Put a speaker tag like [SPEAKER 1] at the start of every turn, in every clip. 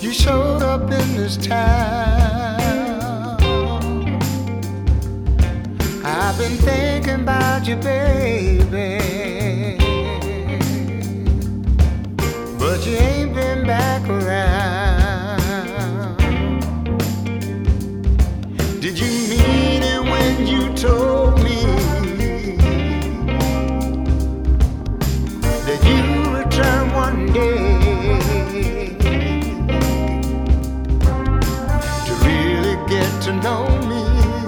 [SPEAKER 1] You showed up in this town. I've been thinking about you, baby, but you ain't been back around. Did you mean it when you told me that you return one day to really get to know me?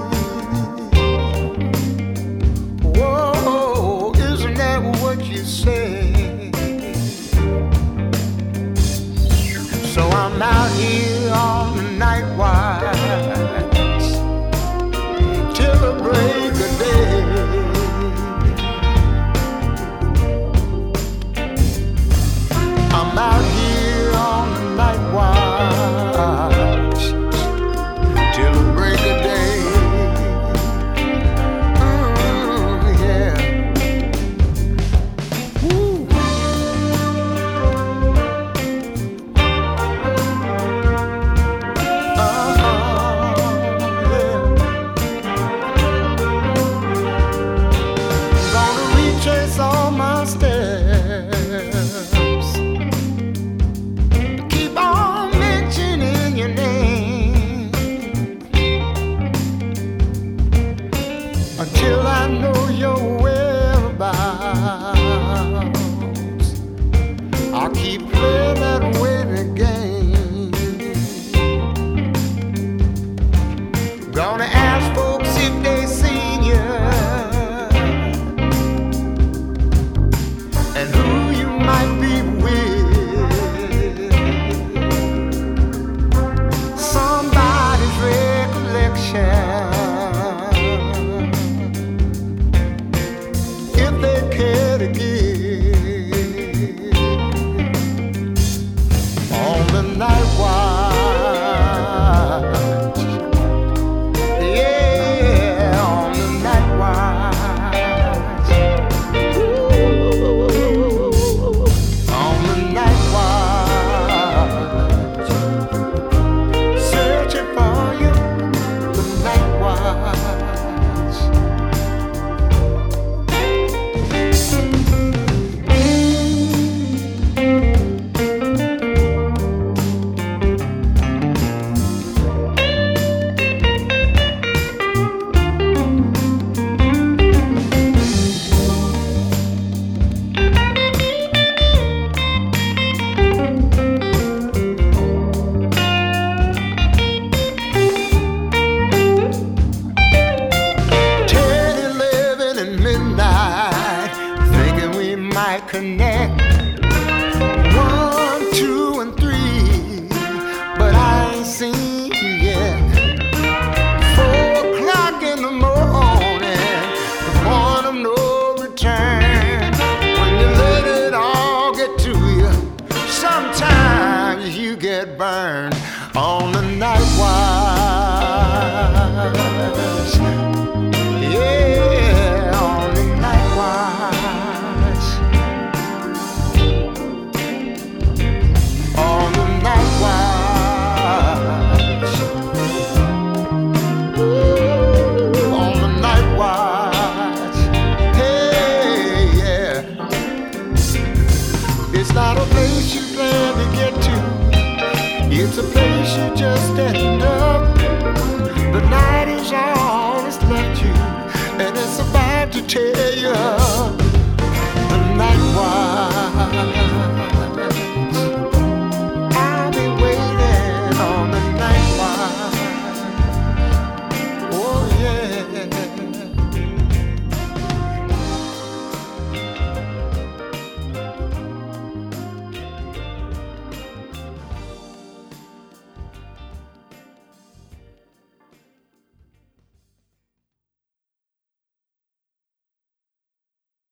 [SPEAKER 1] Whoa, isn't that what you say? So I'm out here on the night watch till the break of day. I'm out here on the night watch till the break of day. Yeah. Woo. Yeah. Gonna retrace all my steps, keep on mentioning your name until I know your whereabouts. I'll keep playing that waiting game. Gonna ask folks if they seen you and who you might be with. Somebody's recollection, if they care to give. On the night watch, yeah, on the night watch. On the night watch, searching for you, the night watch. Connect 1, 2, and 3, but I ain't seen you yet. 4 o'clock in the morning, the point of no return. When you let it all get to you, sometimes you get burned. On the night watch, yeah, on the night watch. It's not a place you plan to get to, it's a place you just end up. The night is all that's left you, and it's about to tear you up.